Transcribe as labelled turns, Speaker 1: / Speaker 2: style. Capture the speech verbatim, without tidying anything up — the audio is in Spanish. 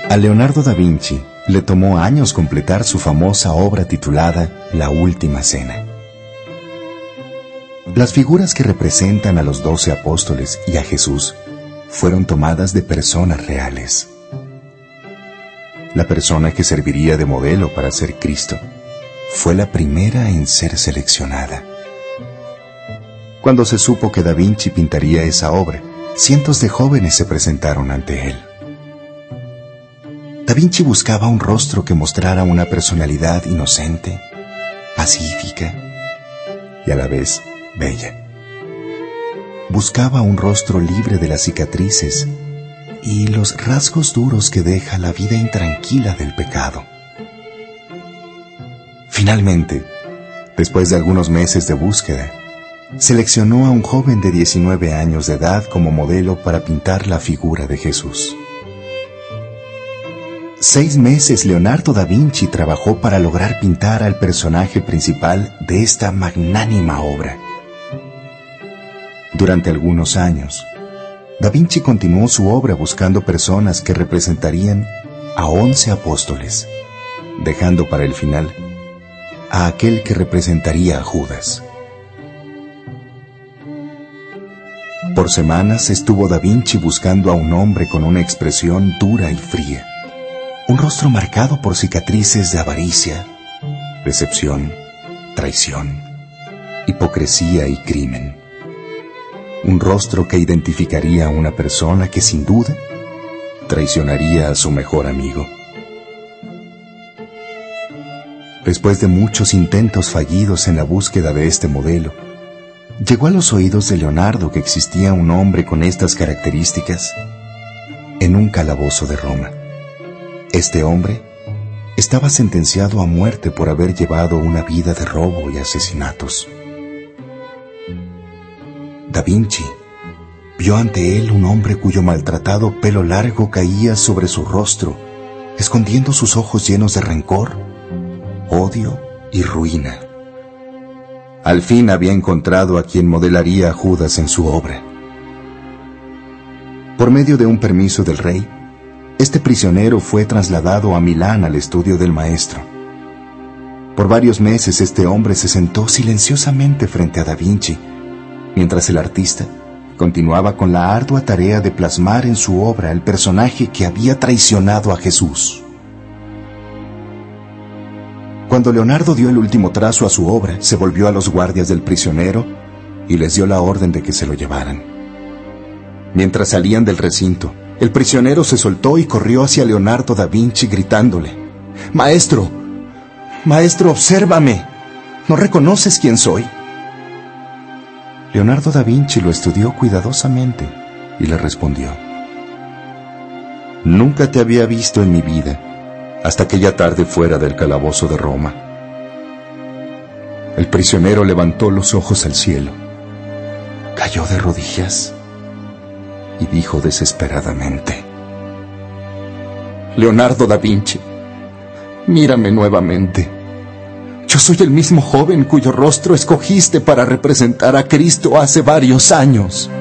Speaker 1: A Leonardo da Vinci le tomó años completar su famosa obra titulada La Última Cena. Las figuras que representan a los doce apóstoles y a Jesús fueron tomadas de personas reales. La persona que serviría de modelo para ser Cristo fue la primera en ser seleccionada. Cuando se supo que Da Vinci pintaría esa obra, cientos de jóvenes se presentaron ante él. Da Vinci buscaba un rostro que mostrara una personalidad inocente, pacífica y a la vez bella. Buscaba un rostro libre de las cicatrices y los rasgos duros que deja la vida intranquila del pecado. Finalmente, después de algunos meses de búsqueda, seleccionó a un joven de diecinueve años de edad como modelo para pintar la figura de Jesús. Seis meses Leonardo da Vinci trabajó para lograr pintar al personaje principal de esta magnánima obra. Durante algunos años, Da Vinci continuó su obra buscando personas que representarían a once apóstoles, dejando para el final a aquel que representaría a Judas. Por semanas estuvo Da Vinci buscando a un hombre con una expresión dura y fría, un rostro marcado por cicatrices de avaricia, decepción, traición, hipocresía y crimen. Un rostro que identificaría a una persona que sin duda traicionaría a su mejor amigo. Después de muchos intentos fallidos en la búsqueda de este modelo, llegó a los oídos de Leonardo que existía un hombre con estas características en un calabozo de Roma. Este hombre estaba sentenciado a muerte por haber llevado una vida de robo y asesinatos. Da Vinci vio ante él un hombre cuyo maltratado pelo largo caía sobre su rostro, escondiendo sus ojos llenos de rencor, odio y ruina. Al fin había encontrado a quien modelaría a Judas en su obra. Por medio de un permiso del rey, este prisionero fue trasladado a Milán al estudio del maestro. Por varios meses este hombre se sentó silenciosamente frente a Da Vinci, mientras el artista continuaba con la ardua tarea de plasmar en su obra el personaje que había traicionado a Jesús. Cuando Leonardo dio el último trazo a su obra, se volvió a los guardias del prisionero y les dio la orden de que se lo llevaran. Mientras salían del recinto, el prisionero se soltó y corrió hacia Leonardo da Vinci gritándole: «Maestro, maestro, obsérvame. ¿No reconoces quién soy?». Leonardo da Vinci lo estudió cuidadosamente y le respondió: «Nunca te había visto en mi vida, hasta aquella tarde fuera del calabozo de Roma». El prisionero levantó los ojos al cielo, cayó de rodillas y dijo desesperadamente: «Leonardo da Vinci, mírame nuevamente. Yo soy el mismo joven cuyo rostro escogiste para representar a Cristo hace varios años».